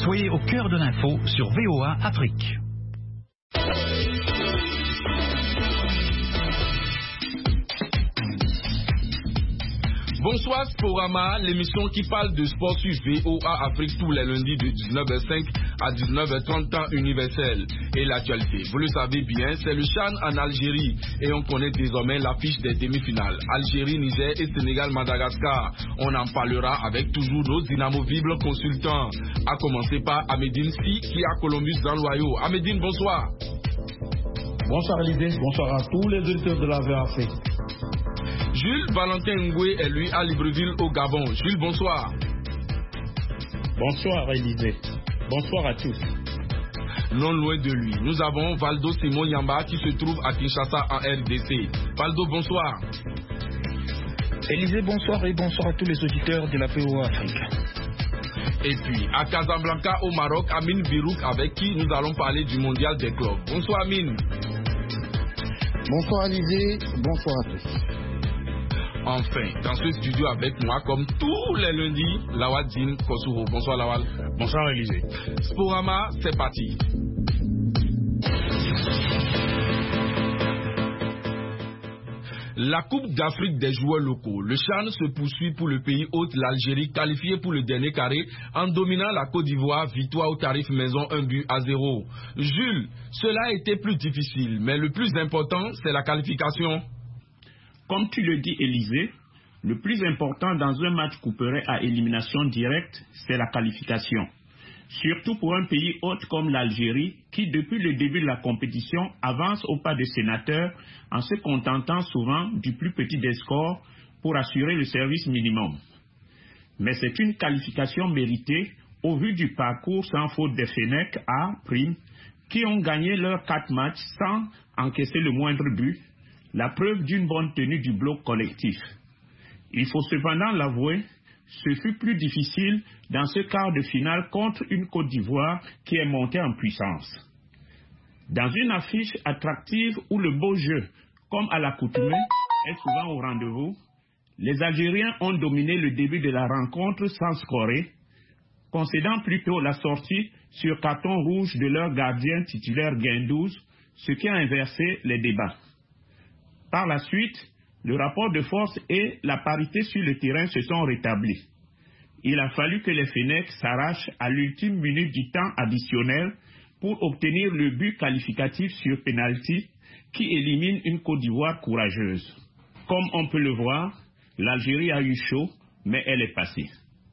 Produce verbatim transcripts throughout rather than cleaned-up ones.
Soyez au cœur de l'info sur V O A Afrique. Bonsoir Sporama, l'émission qui parle de sport sur V O A Afrique tous les lundis de dix-neuf heures cinq à dix-neuf heures trente temps universel. Et l'actualité, vous le savez bien, c'est le CHAN en Algérie et on connaît désormais l'affiche des demi-finales. Algérie, Niger et Sénégal, Madagascar. On en parlera avec toujours nos inamovibles consultants. À commencer par Amédine Si qui est à Columbus dans l'Ohio. Amédine, bonsoir. Bonsoir Élisée, bonsoir à tous les auditeurs de la V O A Afrique. Jules Valentin Ngoué est lui à Libreville au Gabon. Jules, bonsoir. Bonsoir Élisée. Bonsoir à tous. Non loin de lui, nous avons Valdo Simon Yamba qui se trouve à Kinshasa en R D C. Valdo, bonsoir. Élisée, bonsoir et bonsoir à tous les auditeurs de la V O A Afrique. Et puis, à Casablanca au Maroc, Amine Birouk avec qui nous allons parler du mondial des clubs. Bonsoir Amine. Bonsoir Élisée, bonsoir à tous. Enfin, dans ce studio avec moi, comme tous les lundis, Lawal Dine Kosouro. Bonsoir Lawal. Bonsoir Élisée. Sporama, c'est parti. La Coupe d'Afrique des joueurs locaux. Le CHAN se poursuit pour le pays hôte, l'Algérie, qualifiée pour le dernier carré en dominant la Côte d'Ivoire, victoire au tarif maison, un but à zéro. Jules, cela a été plus difficile, mais le plus important, c'est la qualification. Comme tu le dis, Élisée, le plus important dans un match couperet à élimination directe, c'est la qualification. Surtout pour un pays hôte comme l'Algérie, qui depuis le début de la compétition avance au pas des sénateurs en se contentant souvent du plus petit des scores pour assurer le service minimum. Mais c'est une qualification méritée au vu du parcours sans faute des Fennecs A, prime, qui ont gagné leurs quatre matchs sans encaisser le moindre but. La preuve d'une bonne tenue du bloc collectif. Il faut cependant l'avouer, ce fut plus difficile dans ce quart de finale contre une Côte d'Ivoire qui est montée en puissance. Dans une affiche attractive où le beau jeu, comme à l'accoutumée, est souvent au rendez-vous, les Algériens ont dominé le début de la rencontre sans scorer, concédant plutôt la sortie sur carton rouge de leur gardien titulaire Guendouzi, ce qui a inversé les débats. Par la suite, le rapport de force et la parité sur le terrain se sont rétablis. Il a fallu que les Fennecs s'arrachent à l'ultime minute du temps additionnel pour obtenir le but qualificatif sur pénalty qui élimine une Côte d'Ivoire courageuse. Comme on peut le voir, l'Algérie a eu chaud, mais elle est passée.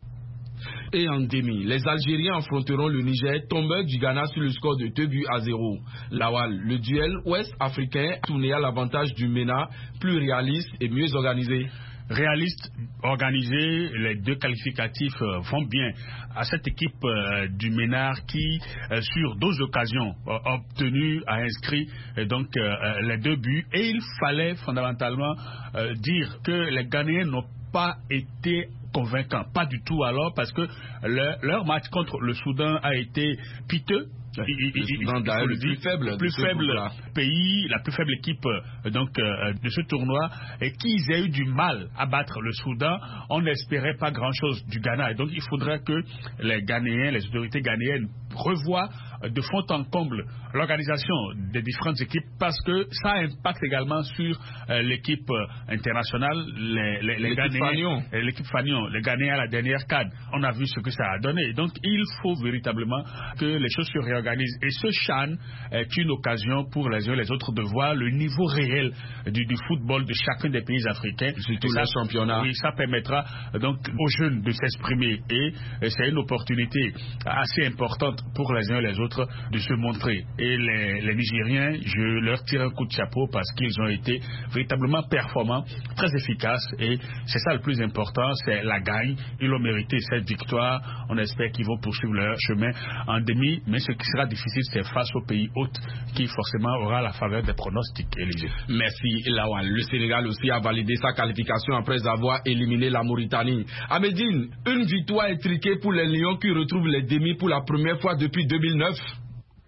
Et en demi, les Algériens affronteront le Niger, tombeur du Ghana sur le score de deux buts à zéro. Lawal, le duel ouest-africain tourné à l'avantage du MENA, plus réaliste et mieux organisé. Réaliste, organisé, les deux qualificatifs euh, vont bien à cette équipe euh, du Ménard qui, euh, sur deux occasions, euh, a obtenu, a inscrit euh, donc euh, les deux buts. Et il fallait fondamentalement euh, dire que les Ghanéens n'ont pas été convaincants, pas du tout alors, parce que le, leur match contre le Soudan a été piteux. Il, il, il, il, le, le plus faible, le plus faible pays, la plus faible équipe donc euh, de ce tournoi, et qu'ils aient eu du mal à battre le Soudan, on n'espérait pas grand-chose du Ghana. Et donc il faudrait que les Ghanéens, les autorités ghanéennes revoient de fond en comble l'organisation des différentes équipes, parce que ça impacte également sur euh, l'équipe euh, internationale, les, les, les Ghanéens, l'équipe Fagnon, les Ghanéens à la dernière C A D. On a vu ce que ça a donné. Donc il faut véritablement que les choses se réorganisent. Et ce CHAN est une occasion pour les uns et les autres de voir le niveau réel du, du football de chacun des pays africains. Surtout le championnat. Oui, ça permettra donc aux jeunes de s'exprimer. Et, et c'est une opportunité assez importante pour les uns et les autres de se montrer. Et les, les Nigériens, je leur tire un coup de chapeau parce qu'ils ont été véritablement performants, très efficaces, et c'est ça le plus important, c'est la gagne. Ils ont mérité cette victoire. On espère qu'ils vont poursuivre leur chemin en demi, mais ce qui sera difficile, c'est face au pays hôte qui forcément aura la faveur des pronostics, Élisée. Merci Lawan. Le Sénégal aussi a validé sa qualification après avoir éliminé la Mauritanie. Amédine, une victoire étriquée pour les Lions qui retrouvent les demi pour la première fois depuis deux mille neuf.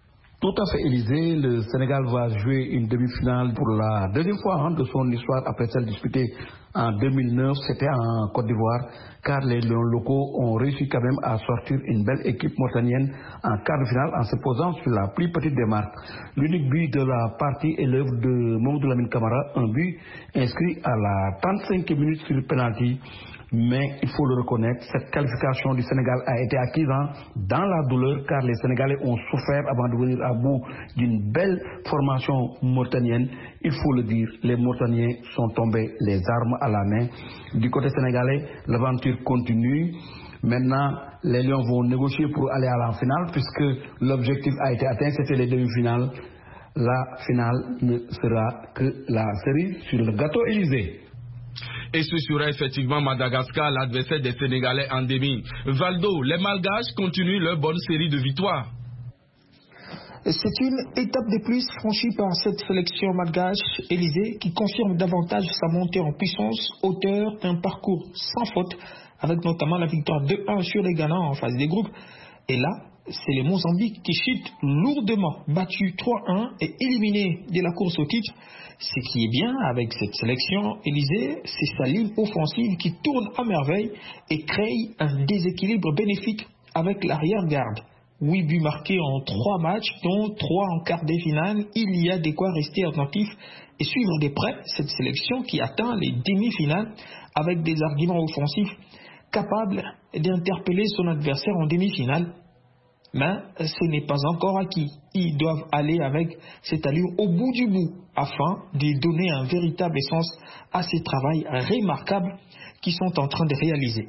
Tout à fait, Élysée. Le Sénégal va jouer une demi-finale pour la deuxième fois hein, de son histoire après celle disputée en deux mille neuf. C'était en Côte d'Ivoire, car les Lions locaux ont réussi quand même à sortir une belle équipe mauritanienne en quart de finale en se posant sur la plus petite des marques. L'unique but de la partie est l'œuvre de Mamadou Lamine Camara, un but inscrit à la trente-cinquième minute sur le penalty. Mais il faut le reconnaître, cette qualification du Sénégal a été acquise hein, dans la douleur, car les Sénégalais ont souffert avant de venir à bout d'une belle formation mauritanienne. Il faut le dire, les Mauritaniens sont tombés les armes à la main. Du côté sénégalais, l'aventure continue. Maintenant, les Lions vont négocier pour aller à la finale, puisque l'objectif a été atteint, c'était les demi-finales. La finale ne sera que la cerise sur le gâteau Élysée. Et ce sera effectivement Madagascar, l'adversaire des Sénégalais en demi. Valdo, les Malgaches continuent leur bonne série de victoires. C'est une étape de plus franchie par cette sélection malgache, Élysée, qui confirme davantage sa montée en puissance, auteur d'un parcours sans faute, avec notamment la victoire deux un sur les Ghana en phase des groupes. Et là, c'est le Mozambique qui chute lourdement, battu trois un et éliminé de la course au titre. Ce qui est bien avec cette sélection, Élysée, c'est sa ligne offensive qui tourne à merveille et crée un déséquilibre bénéfique avec l'arrière-garde. Huit buts marqués en trois matchs, dont trois en quart de finale. Il y a de quoi rester attentif et suivre de près cette sélection qui atteint les demi-finales avec des arguments offensifs capables d'interpeller son adversaire en demi-finale. Mais ce n'est pas encore acquis. Ils doivent aller avec cette allure au bout du bout afin de donner un véritable sens à ces travaux remarquables qu'ils sont en train de réaliser.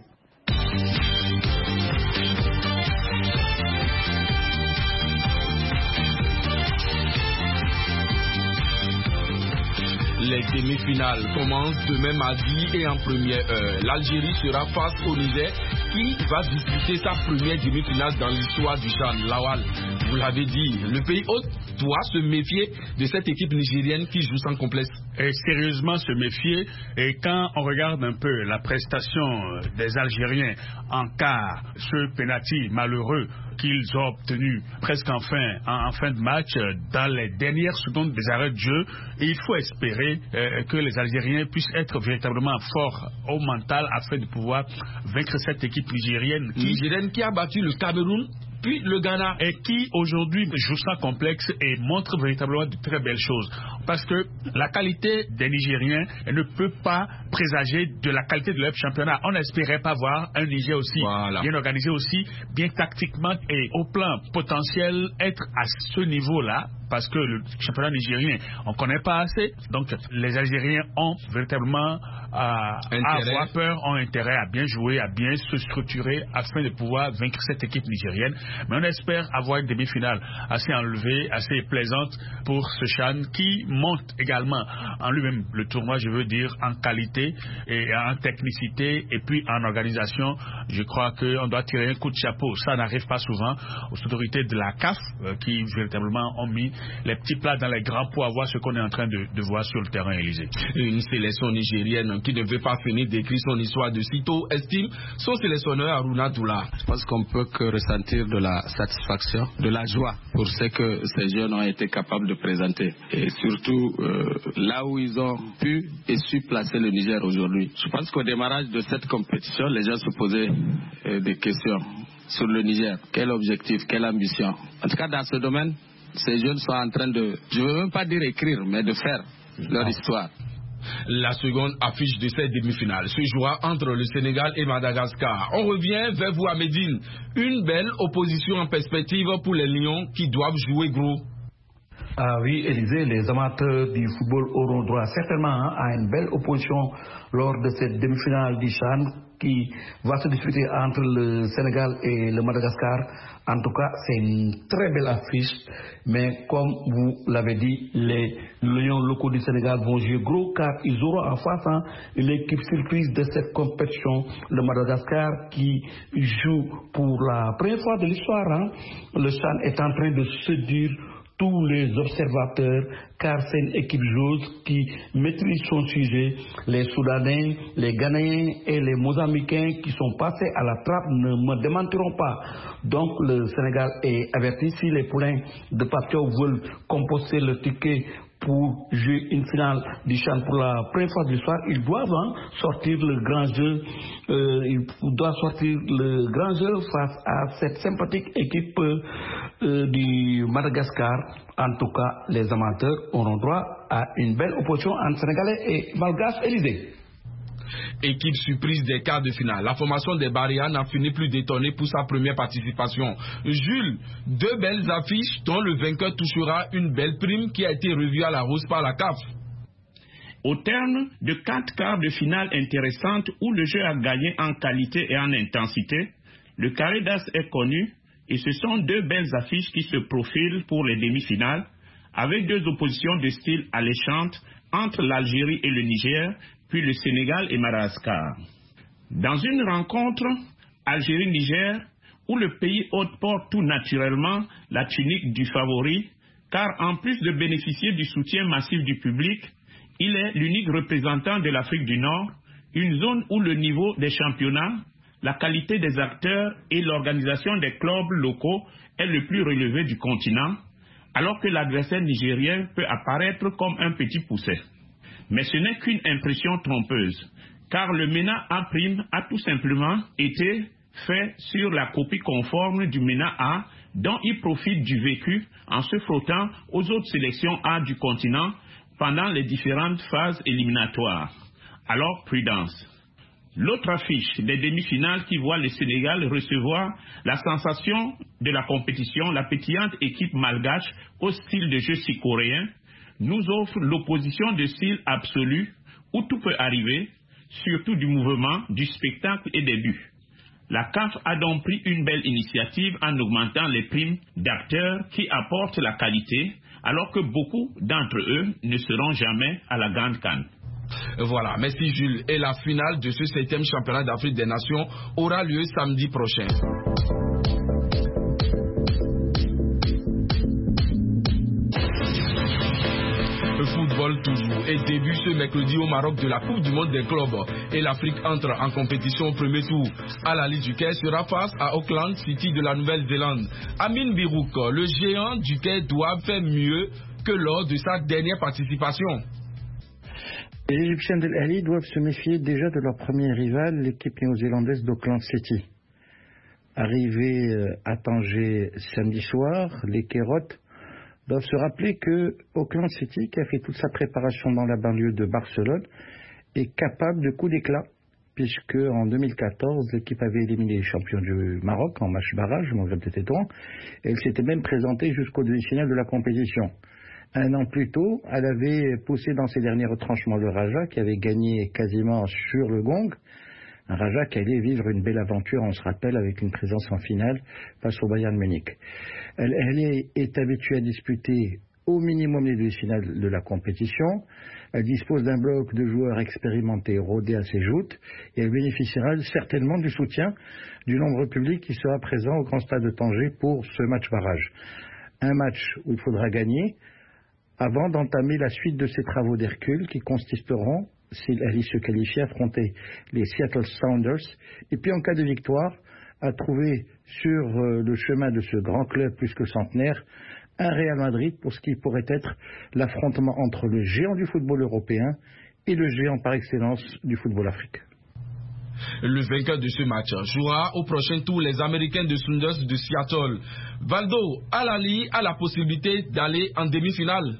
Les demi-finales commencent demain mardi et en première heure. L'Algérie sera face au Niger qui va disputer sa première demi-finale dans l'histoire du Chan. Lawal, vous l'avez dit, le pays hôte doit se méfier de cette équipe nigérienne qui joue sans complexe. Et sérieusement se méfier. Et quand on regarde un peu la prestation des Algériens en quart, ce penalty malheureux qu'ils ont obtenu presque en fin, en, en fin de match, dans les dernières secondes des arrêts de jeu, et il faut espérer euh, que les Algériens puissent être véritablement forts au mental afin de pouvoir vaincre cette équipe nigérienne qui, nigérienne qui a battu le Cameroun puis le Ghana et qui aujourd'hui joue sans complexe et montre véritablement de très belles choses. Parce que la qualité des Nigériens ne peut pas présager de la qualité de leur championnat. On n'espérait pas voir un Niger aussi voilà. bien organisé, aussi bien tactiquement et au plan potentiel être à ce niveau-là. Parce que le championnat nigérien, on ne connaît pas assez. Donc, les Algériens ont véritablement euh, à avoir peur, ont intérêt à bien jouer, à bien se structurer afin de pouvoir vaincre cette équipe nigérienne. Mais on espère avoir une demi-finale assez enlevée, assez plaisante pour ce Chan qui monte également en lui-même le tournoi, je veux dire, en qualité et en technicité et puis en organisation. Je crois qu'on doit tirer un coup de chapeau. Ça n'arrive pas souvent aux autorités de la C A F euh, qui véritablement ont mis les petits plats dans les grands pour avoir ce qu'on est en train de, de voir sur le terrain, Élysée. Une sélection nigérienne qui ne veut pas finir d'écrire son histoire de sitôt estime son sélectionneur Aruna Doula. Je pense qu'on peut que ressentir de la satisfaction, de la joie pour ce que ces jeunes ont été capables de présenter. Et surtout euh, là où ils ont pu et su placer le Niger aujourd'hui. Je pense qu'au démarrage de cette compétition, les gens se posaient euh, des questions sur le Niger. Quel objectif, quelle ambition? En tout cas, dans ce domaine, ces jeunes sont en train de, je ne veux même pas dire écrire, mais de faire leur histoire. La seconde affiche de cette demi-finale se jouera entre le Sénégal et Madagascar. On revient vers vous à Médine. Une belle opposition en perspective pour les Lions qui doivent jouer gros. Ah oui, Élysée, les amateurs du football auront droit certainement hein, à une belle opposition lors de cette demi-finale du Chan qui va se disputer entre le Sénégal et le Madagascar. En tout cas, c'est une très belle affiche. Mais comme vous l'avez dit, les Lions locaux du Sénégal vont jouer gros car ils auront en face hein, l'équipe surprise de cette compétition, le Madagascar, qui joue pour la première fois de l'histoire. Hein. Le Chan est en train de séduire tous les observateurs, car c'est une équipe joueuse qui maîtrise son sujet. Les Soudanais, les Ghanéens et les Mozambicains qui sont passés à la trappe ne me démentiront pas. Donc le Sénégal est averti. Si les poulains de Papio veulent composter le ticket pour jouer une finale du CHAN pour la première fois de l'histoire, ils doivent hein, sortir le grand jeu, euh, ils doivent sortir le grand jeu face à cette sympathique équipe euh, du Madagascar. En tout cas, les amateurs auront droit à une belle opposition entre Sénégalais et Malgaches. Élysée. Équipe surprise des quarts de finale. La formation des Barrières n'a fini plus d'étonner pour sa première participation. Jules, deux belles affiches dont le vainqueur touchera une belle prime qui a été revue à la hausse par la C A F. Au terme de quatre quarts de finale intéressantes où le jeu a gagné en qualité et en intensité, le carré d'as est connu et ce sont deux belles affiches qui se profilent pour les demi-finales avec deux oppositions de style alléchantes entre l'Algérie et le Niger, puis le Sénégal et Madagascar. Dans une rencontre Algérie-Niger, où le pays hôte porte tout naturellement la tunique du favori, car en plus de bénéficier du soutien massif du public, il est l'unique représentant de l'Afrique du Nord, une zone où le niveau des championnats, la qualité des acteurs et l'organisation des clubs locaux est le plus relevé du continent, alors que l'adversaire nigérien peut apparaître comme un petit pousset. Mais ce n'est qu'une impression trompeuse, car le MENA A' a tout simplement été fait sur la copie conforme du MENA A, dont il profite du vécu en se frottant aux autres sélections A du continent pendant les différentes phases éliminatoires. Alors, prudence. L'autre affiche des demi-finales qui voit le Sénégal recevoir la sensation de la compétition, la pétillante équipe malgache au style de jeu si coréen, nous offre l'opposition de style absolu où tout peut arriver, surtout du mouvement, du spectacle et des buts. La C A F a donc pris une belle initiative en augmentant les primes d'acteurs qui apportent la qualité, alors que beaucoup d'entre eux ne seront jamais à la Grande CAN. Voilà, merci Jules. Et la finale de ce septième championnat d'Afrique des Nations aura lieu samedi prochain. Le football toujours et début ce mercredi au Maroc de la Coupe du Monde des clubs et l'Afrique entre en compétition au premier tour. Al-Ahly du Caire sera face à Auckland City de la Nouvelle-Zélande. Amin Birouk, le géant du Caire doit faire mieux que lors de sa dernière participation. Les Égyptiens de l'Al-Ahly doivent se méfier déjà de leur premier rival, l'équipe néo-zélandaise d'Auckland City. Arrivés à Tanger samedi soir, les Kairotes doivent se rappeler que Auckland City, qui a fait toute sa préparation dans la banlieue de Barcelone, est capable de coups d'éclat, puisque en deux mille quatorze, l'équipe avait éliminé les champions du Maroc en match barrage, le Maghreb de Tétouan, et elle s'était même présentée jusqu'au demi-finale de la compétition. Un an plus tôt, elle avait poussé dans ses derniers retranchements le Raja, qui avait gagné quasiment sur le gong. Un Raja qui allait vivre une belle aventure, on se rappelle, avec une présence en finale face au Bayern Munich. Elle, elle est habituée à disputer au minimum les demi-finales de la compétition. Elle dispose d'un bloc de joueurs expérimentés, rodés à ses joutes, et elle bénéficiera certainement du soutien du nombre public qui sera présent au Grand Stade de Tanger pour ce match barrage. Un match où il faudra gagner avant d'entamer la suite de ces travaux d'Hercule qui consisteront, si l'Al-Ahly se qualifie, à affronter les Seattle Sounders, et puis en cas de victoire, à trouver sur le chemin de ce grand club plus que centenaire, un Real Madrid pour ce qui pourrait être l'affrontement entre le géant du football européen et le géant par excellence du football africain. Le vainqueur de ce match jouera au prochain tour les Américains de Sounders de Seattle. Valdo, Al-Ahly a la possibilité d'aller en demi-finale.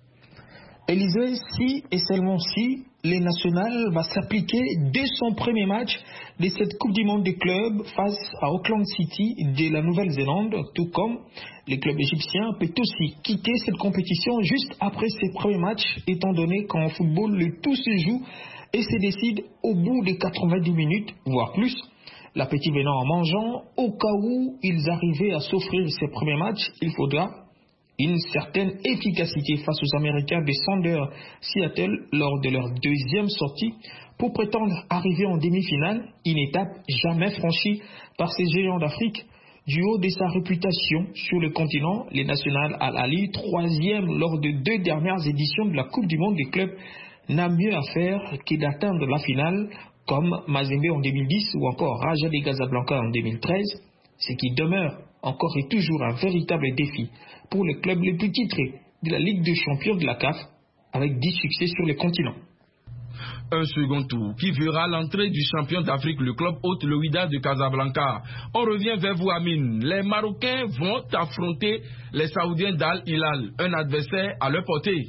Élysée, si et seulement si les nationales va s'appliquer dès son premier match de cette Coupe du Monde des clubs face à Auckland City de la Nouvelle-Zélande, tout comme les clubs égyptiens peuvent aussi quitter cette compétition juste après ces premiers matchs, étant donné qu'en football, le tout se joue et se décide au bout de quatre-vingt-dix minutes, voire plus. L'appétit venant en mangeant, au cas où ils arrivaient à s'offrir ces premiers matchs, il faudra une certaine efficacité face aux Américains des Sounders Seattle lors de leur deuxième sortie pour prétendre arriver en demi-finale, une étape jamais franchie par ces géants d'Afrique. Du haut de sa réputation sur le continent, le National Al Ahly, troisième lors de deux dernières éditions de la Coupe du Monde des clubs, n'a mieux à faire que d'atteindre la finale, comme Mazembe en deux mille dix ou encore Raja de Casablanca en deux mille treize, ce qui demeure encore et toujours un véritable défi pour le club le plus titré de la Ligue des champions de la C A F, avec dix succès sur le continent. Un second tour qui verra l'entrée du champion d'Afrique, le club hôte le Wydad de Casablanca. On revient vers vous, Amine. Les Marocains vont affronter les Saoudiens d'Al Hilal, un adversaire à leur portée.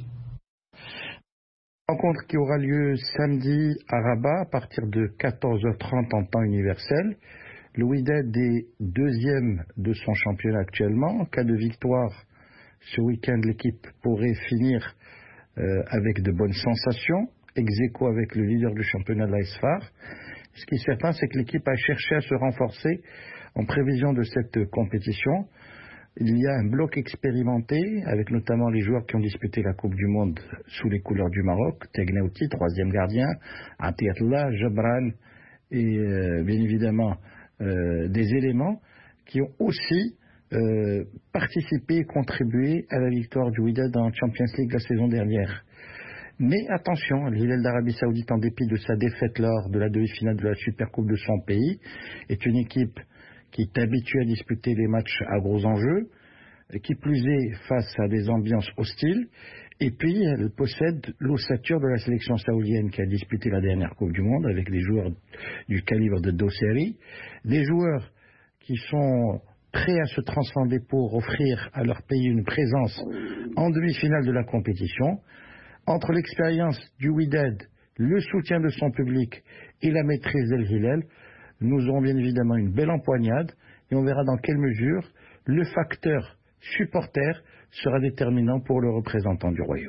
Rencontre qui aura lieu samedi à Rabat à partir de quatorze heures trente en temps universel. Le Wydad est deuxième de son championnat actuellement. En cas de victoire ce week-end, l'équipe pourrait finir euh, avec de bonnes sensations, ex aequo avec le leader du championnat de l'A S F A R. Ce qui est certain, c'est que l'équipe a cherché à se renforcer en prévision de cette compétition. Il y a un bloc expérimenté, avec notamment les joueurs qui ont disputé la Coupe du Monde sous les couleurs du Maroc, Tegnauti, troisième gardien, Atiatla, Jabran, et euh, bien évidemment euh, des éléments qui ont aussi euh, participé et contribué à la victoire du Wydad en Champions League la saison dernière. Mais attention, l'Hilal d'Arabie Saoudite, en dépit de sa défaite lors de la demi-finale de la Supercoupe de son pays, est une équipe qui est habituée à disputer les matchs à gros enjeux, qui plus est face à des ambiances hostiles, et puis elle possède l'ossature de la sélection saoudienne qui a disputé la dernière Coupe du Monde avec des joueurs du calibre de Dosseri, des joueurs qui sont prêts à se transcender pour offrir à leur pays une présence en demi-finale de la compétition. Entre l'expérience du Wydad, le soutien de son public et la maîtrise d'Al Hilal, nous aurons bien évidemment une belle empoignade et on verra dans quelle mesure le facteur supporter sera déterminant pour le représentant du royaume.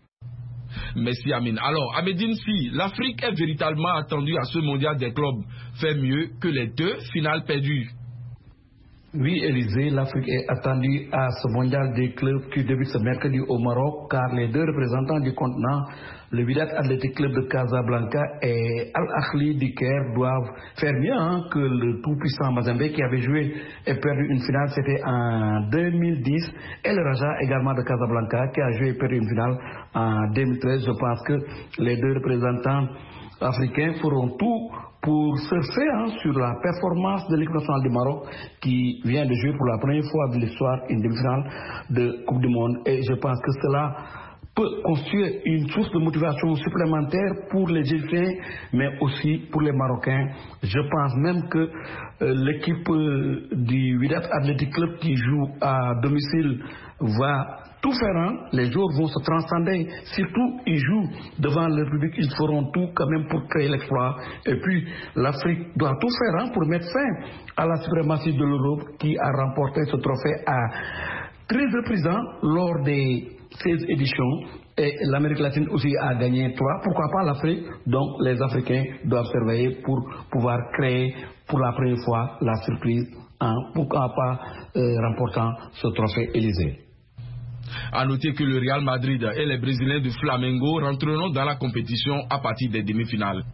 Merci Amine. Alors, Ahmedine Si, l'Afrique est véritablement attendue à ce mondial des clubs. Fait mieux que les deux finales perdues. Oui, Élisée, l'Afrique est attendue à ce mondial des clubs qui débute ce mercredi au Maroc, car les deux représentants du continent, le Wydad Athletic Club de Casablanca et Al Ahly du Caire, doivent faire mieux hein, que le tout-puissant Mazembe qui avait joué et perdu une finale, c'était en deux mille dix, et le Raja également de Casablanca qui a joué et perdu une finale en deux mille treize. Je pense que les deux représentants africains feront tout pour surfer hein, sur la performance de l'équipe nationale du Maroc qui vient de jouer pour la première fois de l'histoire une demi-finale de Coupe du Monde. Et je pense que cela peut construire une source de motivation supplémentaire pour les Égyptiens, mais aussi pour les Marocains. Je pense même que euh, l'équipe euh, du Wydad Athletic Club qui joue à domicile va tout faire, hein. Les joueurs vont se transcender. Surtout, ils jouent devant le public, ils feront tout quand même pour créer l'exploit. Et puis, l'Afrique doit tout faire hein, pour mettre fin à la suprématie de l'Europe qui a remporté ce trophée à treize reprises lors des seize éditions. Et l'Amérique latine aussi a gagné trois. Pourquoi pas l'Afrique? Donc, les Africains doivent surveiller pour pouvoir créer pour la première fois la surprise. Hein. Pourquoi pas euh, remportant ce trophée Élysée. A noter que le Real Madrid et les Brésiliens de Flamengo rentreront dans la compétition à partir des demi-finales.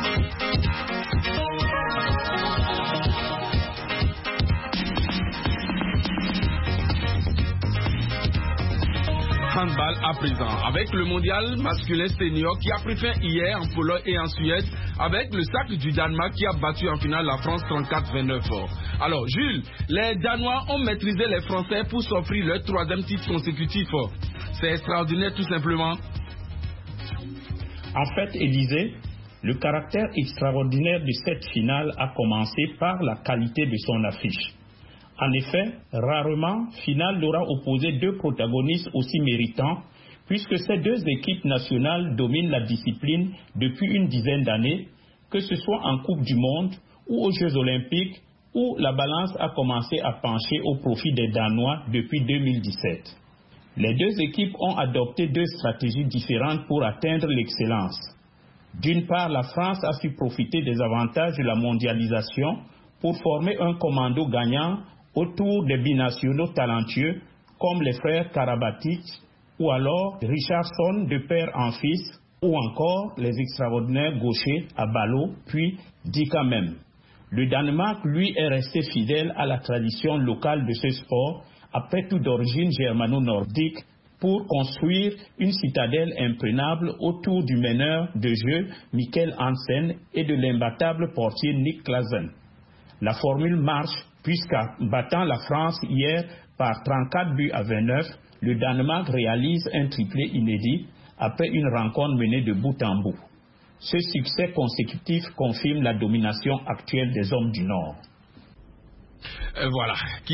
Handball à présent, avec le mondial masculin senior qui a pris fin hier en Pologne et en Suède, avec le sac du Danemark qui a battu en finale la France trente-quatre à vingt-neuf. Alors Jules, les Danois ont maîtrisé les Français pour s'offrir leur troisième titre consécutif. C'est extraordinaire tout simplement. En fait, Élisée, le caractère extraordinaire de cette finale a commencé par la qualité de son affiche. En effet, rarement, finale aura opposé deux protagonistes aussi méritants, puisque ces deux équipes nationales dominent la discipline depuis une dizaine d'années, que ce soit en Coupe du Monde ou aux Jeux Olympiques, où la balance a commencé à pencher au profit des Danois depuis deux mille dix-sept. Les deux équipes ont adopté deux stratégies différentes pour atteindre l'excellence. D'une part, la France a su profiter des avantages de la mondialisation pour former un commando gagnant autour des binationaux talentueux comme les frères Karabatic ou alors Richardson de père en fils ou encore les extraordinaires gauchers Abalo puis Dika même. Le Danemark, lui, est resté fidèle à la tradition locale de ce sport, après tout d'origine germano-nordique, pour construire une citadelle imprenable autour du meneur de jeu Mikkel Hansen et de l'imbattable portier Nick Clausen. La formule marche puisqu'en battant la France hier par trente-quatre buts à vingt-neuf, le Danemark réalise un triplé inédit après une rencontre menée de bout en bout. Ce succès consécutif confirme la domination actuelle des hommes du Nord. Euh, voilà.